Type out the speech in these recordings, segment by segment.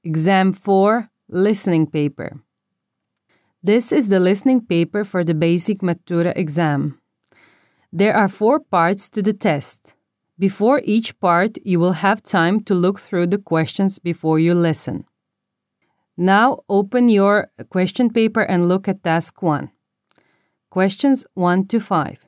Exam 4, Listening Paper. This is the listening paper for the basic Matura exam. There are 4 parts to the test. Before each part, you will have time to look through the questions before you listen. Now open your question paper and look at task 1. Questions 1 to 5.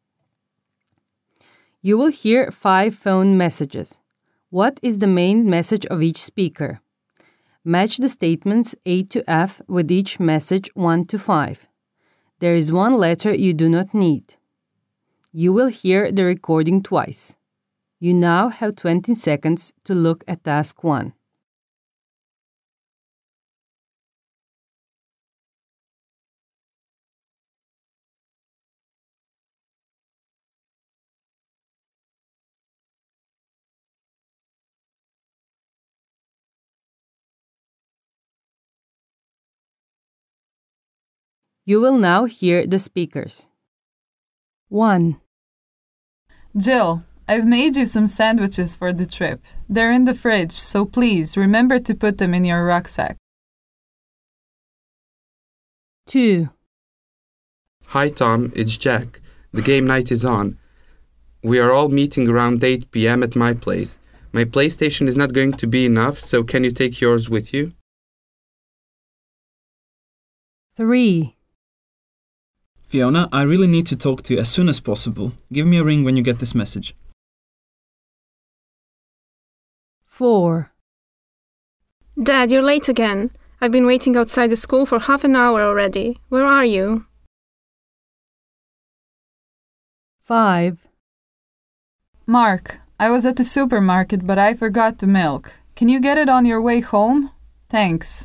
You will hear 5 phone messages. What is the main message of each speaker? Match the statements A to F with each message 1 to 5. There is 1 letter you do not need. You will hear the recording twice. You now have 20 seconds to look at task 1. You will now hear the speakers. 1. Jill, I've made you some sandwiches for the trip. They're in the fridge, so please remember to put them in your rucksack. 2. Hi Tom, it's Jack. The game night is on. We are all meeting around 8 p.m. at my place. My PlayStation is not going to be enough, so can you take yours with you? 3. Fiona, I really need to talk to you as soon as possible. Give me a ring when you get this message. 4. Dad, you're late again. I've been waiting outside the school for half an hour already. Where are you? 5. Mark, I was at the supermarket, but I forgot the milk. Can you get it on your way home? Thanks.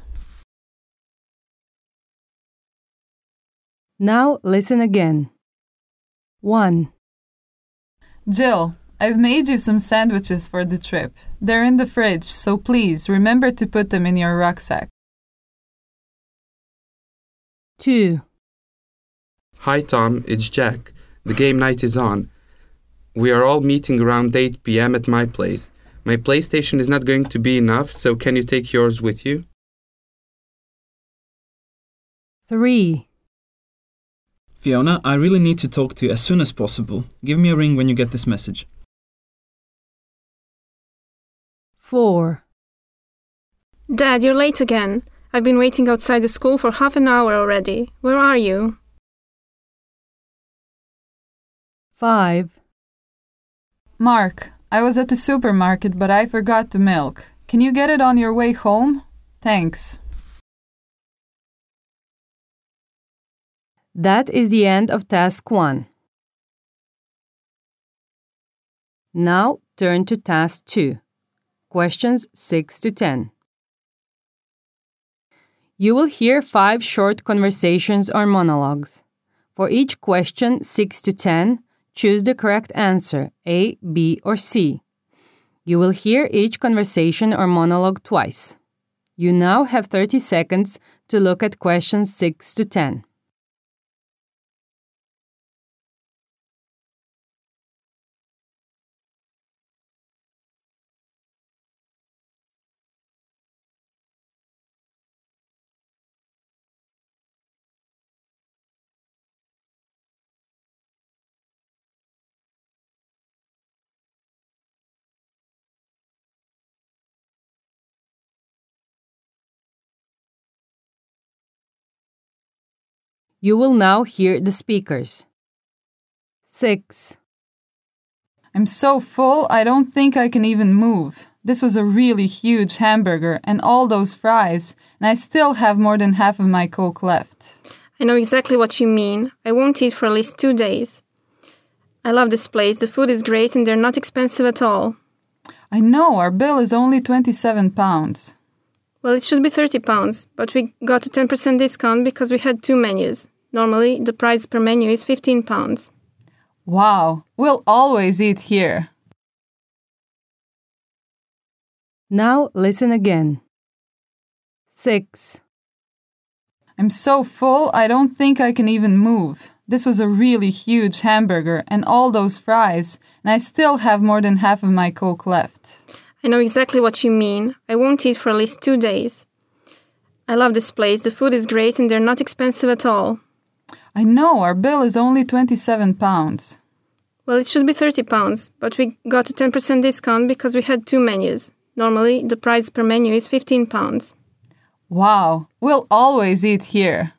Now listen again. 1. Jill, I've made you some sandwiches for the trip. They're in the fridge, so please remember to put them in your rucksack. 2. Hi Tom, it's Jack. The game night is on. We are all meeting around 8 p.m. at my place. My PlayStation is not going to be enough, so can you take yours with you? 3. Fiona, I really need to talk to you as soon as possible. Give me a ring when you get this message. 4. Dad, you're late again. I've been waiting outside the school for half an hour already. Where are you? 5. Mark, I was at the supermarket, but I forgot the milk. Can you get it on your way home? Thanks. That is the end of task 1. Now turn to task 2. Questions 6 to 10. You will hear 5 short conversations or monologues. For each question 6 to 10, choose the correct answer, A, B, or C. You will hear each conversation or monologue twice. You now have 30 seconds to look at questions 6 to 10. You will now hear the speakers. 6. I'm so full, I don't think I can even move. This was a really huge hamburger and all those fries, and I still have more than half of my Coke left. I know exactly what you mean. I won't eat for at least 2 days. I love this place. The food is great and they're not expensive at all. I know, our bill is only £27. Well, it should be £30, but we got a 10% discount because we had 2 menus. Normally, the price per menu is £15. Wow, we'll always eat here. Now listen again. 6. I'm so full, I don't think I can even move. This was a really huge hamburger and all those fries, and I still have more than half of my Coke left. I know exactly what you mean. I won't eat for at least 2 days. I love this place. The food is great and they're not expensive at all. I know, our bill is only £27. Well, it should be £30, but we got a 10% discount because we had 2 menus. Normally, the price per menu is £15. Wow, we'll always eat here.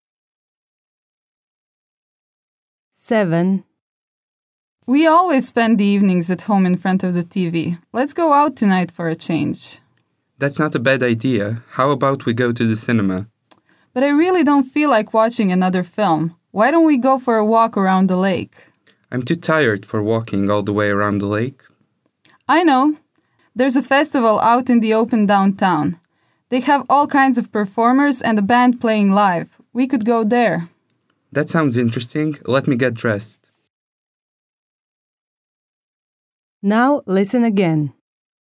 7. We always spend the evenings at home in front of the TV. Let's go out tonight for a change. That's not a bad idea. How about we go to the cinema? But I really don't feel like watching another film. Why don't we go for a walk around the lake? I'm too tired for walking all the way around the lake. I know. There's a festival out in the open downtown. They have all kinds of performers and a band playing live. We could go there. That sounds interesting. Let me get dressed. Now listen again.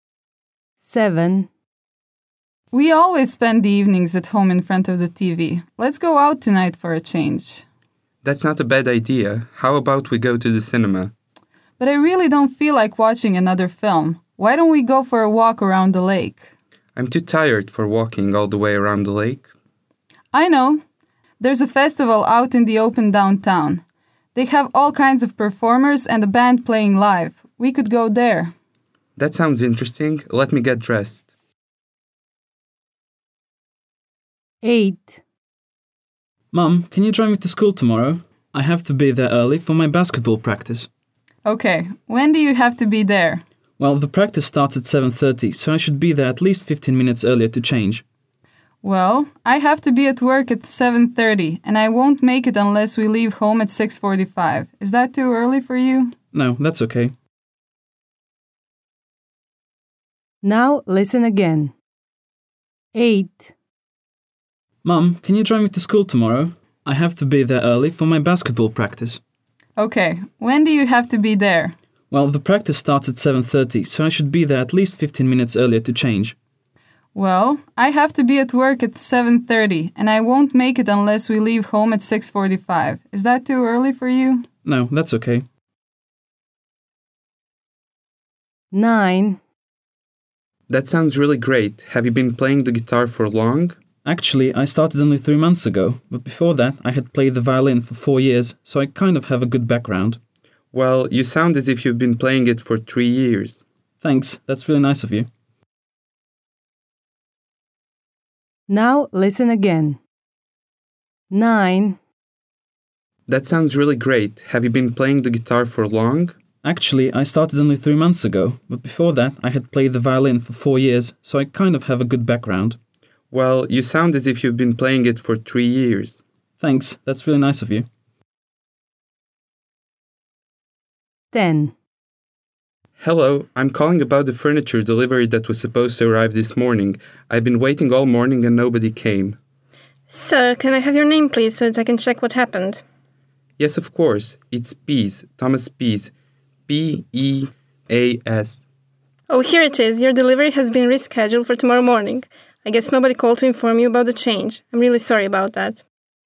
7. We always spend the evenings at home in front of the TV. Let's go out tonight for a change. That's not a bad idea. How about we go to the cinema? But I really don't feel like watching another film. Why don't we go for a walk around the lake? I'm too tired for walking all the way around the lake. I know. There's a festival out in the open downtown. They have all kinds of performers and a band playing live. We could go there. That sounds interesting. Let me get dressed. 8. Mum, can you drive me to school tomorrow? I have to be there early for my basketball practice. Okay, when do you have to be there? Well, the practice starts at 7:30, so I should be there at least 15 minutes earlier to change. Well, I have to be at work at 7:30, and I won't make it unless we leave home at 6:45. Is that too early for you? No, that's okay. Now listen again. 8. Mum, can you drive me to school tomorrow? I have to be there early for my basketball practice. Okay, when do you have to be there? Well, the practice starts at 7:30, so I should be there at least 15 minutes earlier to change. Well, I have to be at work at 7:30, and I won't make it unless we leave home at 6:45. Is that too early for you? No, that's okay. 9. That sounds really great. Have you been playing the guitar for long? Actually, I started only 3 months ago, but before that I had played the violin for 4 years, so I kind of have a good background. Well, you sound as if you've been playing it for 3 years. Thanks, that's really nice of you. Now listen again. 9. That sounds really great. Have you been playing the guitar for long? Actually, I started only 3 months ago, but before that I had played the violin for 4 years, so I kind of have a good background. Well, you sound as if you've been playing it for 3 years. Thanks, that's really nice of you. 10. Hello, I'm calling about the furniture delivery that was supposed to arrive this morning. I've been waiting all morning and nobody came. Sir, can I have your name, please, so that I can check what happened? Yes, of course. It's Pease, Thomas Pease. P-E-A-S. Oh, here it is. Your delivery has been rescheduled for tomorrow morning. I guess nobody called to inform you about the change. I'm really sorry about that.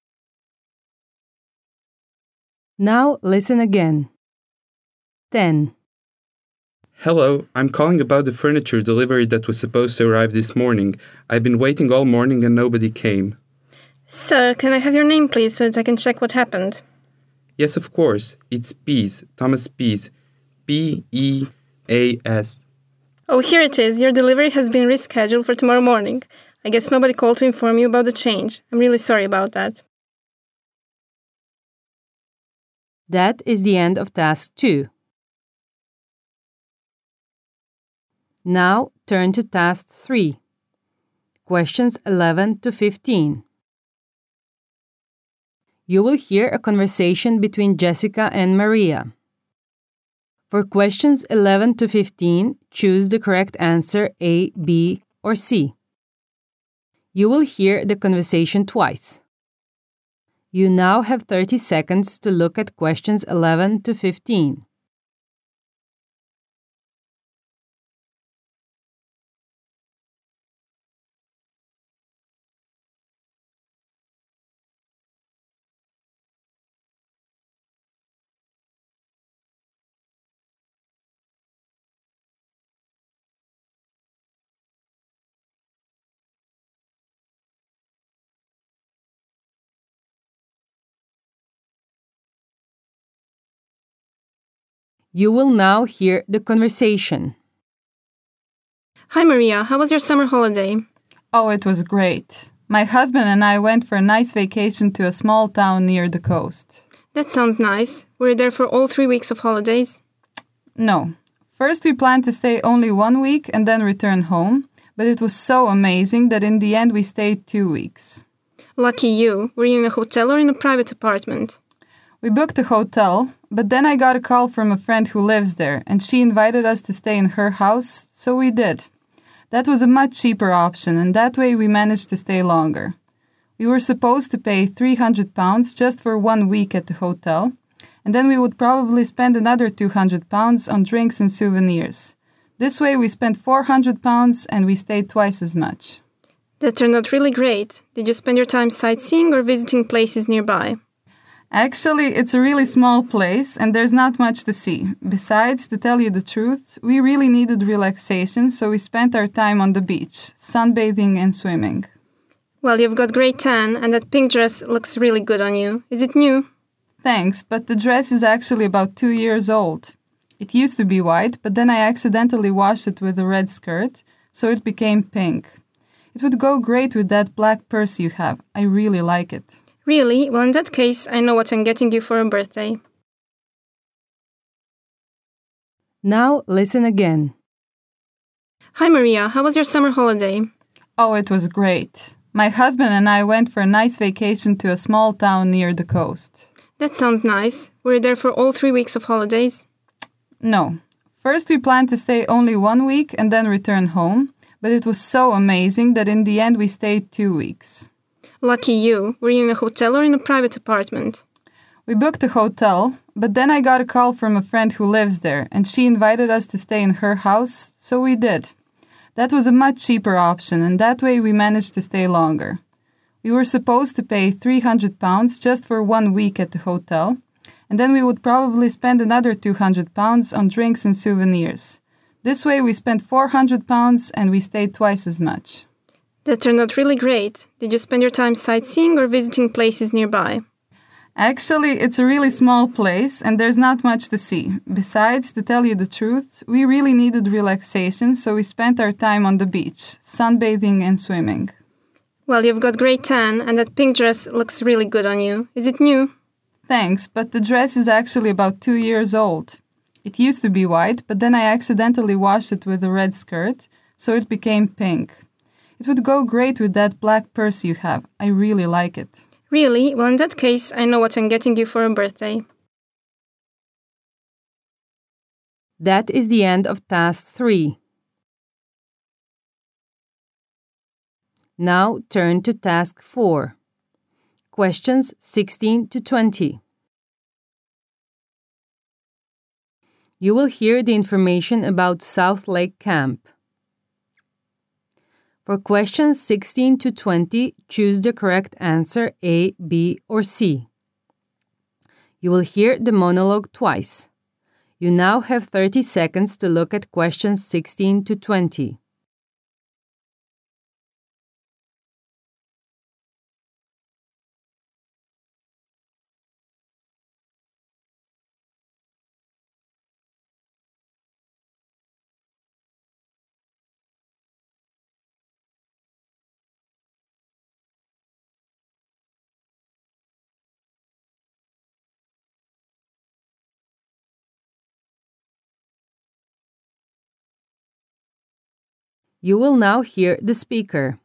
Now listen again. 10. Hello, I'm calling about the furniture delivery that was supposed to arrive this morning. I've been waiting all morning and nobody came. Sir, can I have your name, please, so that I can check what happened? Yes, of course. It's Pease, Thomas Pease. P-E-A-S. Oh, here it is. Your delivery has been rescheduled for tomorrow morning. I guess nobody called to inform you about the change. I'm really sorry about that. That is the end of task 2. Now turn to task 3. Questions 11 to 15. You will hear a conversation between Jessica and Maria. For questions 11 to 15, choose the correct answer A, B, or C. You will hear the conversation twice. You now have 30 seconds to look at questions 11 to 15. You will now hear the conversation. Hi Maria, how was your summer holiday? Oh, it was great. My husband and I went for a nice vacation to a small town near the coast. That sounds nice. Were you there for all 3 weeks of holidays? No. First we planned to stay only 1 week and then return home, but it was so amazing that in the end we stayed 2 weeks. Lucky you. Were you in a hotel or in a private apartment? We booked a hotel, but then I got a call from a friend who lives there and she invited us to stay in her house, so we did. That was a much cheaper option and that way we managed to stay longer. We were supposed to pay £300 just for 1 week at the hotel, and then we would probably spend another £200 on drinks and souvenirs. This way we spent £400 and we stayed twice as much. That turned out really great. Did you spend your time sightseeing or visiting places nearby? Actually, it's a really small place and there's not much to see. Besides, to tell you the truth, we really needed relaxation, so we spent our time on the beach, sunbathing and swimming. Well, you've got great tan and that pink dress looks really good on you. Is it new? Thanks, but the dress is actually about 2 years old. It used to be white, but then I accidentally washed it with a red skirt, so it became pink. It would go great with that black purse you have. I really like it. Really? Well, in that case, I know what I'm getting you for a birthday. Now listen again. Hi Maria, how was your summer holiday? Oh, it was great. My husband and I went for a nice vacation to a small town near the coast. That sounds nice. Were you there for all 3 weeks of holidays? No. First we planned to stay only 1 week and then return home, but it was so amazing that in the end we stayed 2 weeks. Lucky you. Were you in a hotel or in a private apartment? We booked a hotel, but then I got a call from a friend who lives there and she invited us to stay in her house, so we did. That was a much cheaper option and that way we managed to stay longer. We were supposed to pay £300 just for 1 week at the hotel, and then we would probably spend another £200 on drinks and souvenirs. This way we spent £400 and we stayed twice as much. That turned out really great. Did you spend your time sightseeing or visiting places nearby? Actually, it's a really small place and there's not much to see. Besides, to tell you the truth, we really needed relaxation, so we spent our time on the beach, sunbathing and swimming. Well, you've got great tan and that pink dress looks really good on you. Is it new? Thanks, but the dress is actually about 2 years old. It used to be white, but then I accidentally washed it with a red skirt, so it became pink. It would go great with that black purse you have. I really like it. Really? Well, in that case, I know what I'm getting you for a birthday. That is the end of task 3. Now turn to task 4. Questions 16 to 20. You will hear the information about South Lake Camp. For questions 16 to 20, choose the correct answer A, B, or C. You will hear the monologue twice. You now have 30 seconds to look at questions 16 to 20. You will now hear the speaker.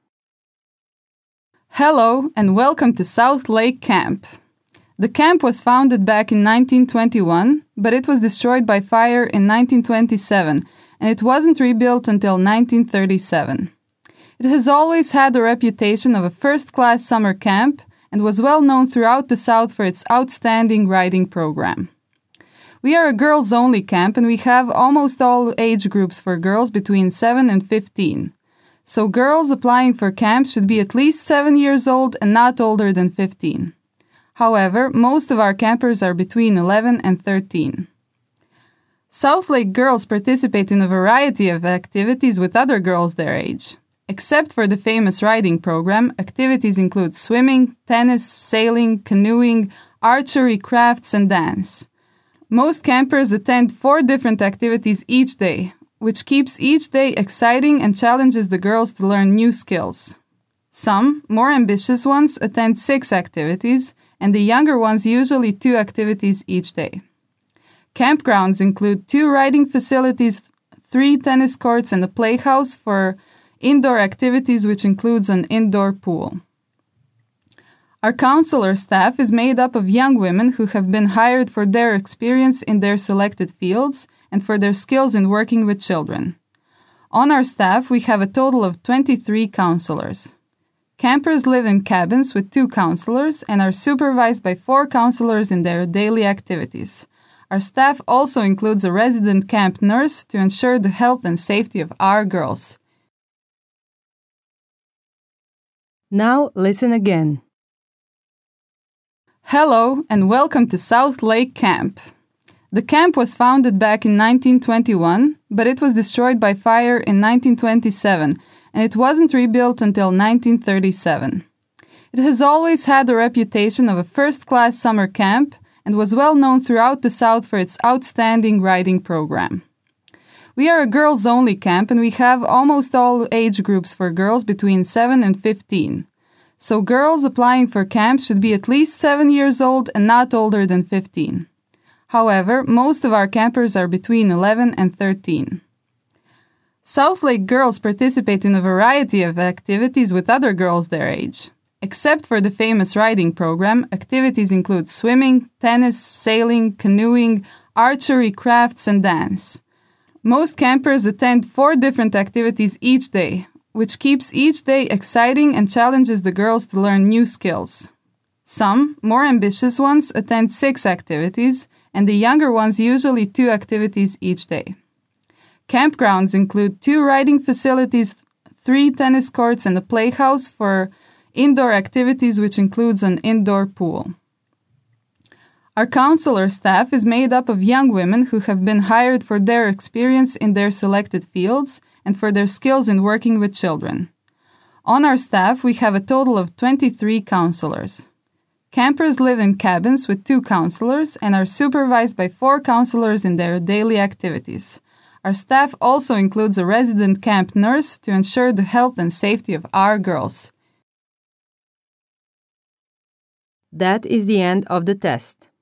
Hello and welcome to South Lake Camp. The camp was founded back in 1921, but it was destroyed by fire in 1927, and it wasn't rebuilt until 1937. It has always had a reputation of a first-class summer camp and was well known throughout the South for its outstanding riding program. We are a girls-only camp and we have almost all age groups for girls between 7 and 15. So girls applying for camp should be at least 7 years old and not older than 15. However, most of our campers are between 11 and 13. South Lake girls participate in a variety of activities with other girls their age. Except for the famous riding program, activities include swimming, tennis, sailing, canoeing, archery, crafts, and dance. Most campers attend 4 different activities each day, which keeps each day exciting and challenges the girls to learn new skills. Some, more ambitious ones, attend 6 activities, and the younger ones usually 2 activities each day. Campgrounds include 2 riding facilities, 3 tennis courts, and a playhouse for indoor activities, which includes an indoor pool. Our counselor staff is made up of young women who have been hired for their experience in their selected fields and for their skills in working with children. On our staff, we have a total of 23 counselors. Campers live in cabins with 2 counselors and are supervised by 4 counselors in their daily activities. Our staff also includes a resident camp nurse to ensure the health and safety of our girls. Now listen again. Hello and welcome to South Lake Camp. The camp was founded back in 1921, but it was destroyed by fire in 1927, and it wasn't rebuilt until 1937. It has always had the reputation of a first-class summer camp and was well known throughout the South for its outstanding riding program. We are a girls-only camp, and we have almost all age groups for girls between 7 and 15. So girls applying for camp should be at least 7 years old and not older than 15. However, most of our campers are between 11 and 13. South Lake girls participate in a variety of activities with other girls their age. Except for the famous riding program, activities include swimming, tennis, sailing, canoeing, archery, crafts, and dance. Most campers attend 4 different activities each day, which keeps each day exciting and challenges the girls to learn new skills. Some, more ambitious ones, attend 6 activities, and the younger ones usually 2 activities each day. Campgrounds include 2 riding facilities, 3 tennis courts, and a playhouse for indoor activities, which includes an indoor pool. Our counselor staff is made up of young women who have been hired for their experience in their selected fields and for their skills in working with children. On our staff, we have a total of 23 counselors. Campers live in cabins with 2 counselors and are supervised by 4 counselors in their daily activities. Our staff also includes a resident camp nurse to ensure the health and safety of our girls. That is the end of the test.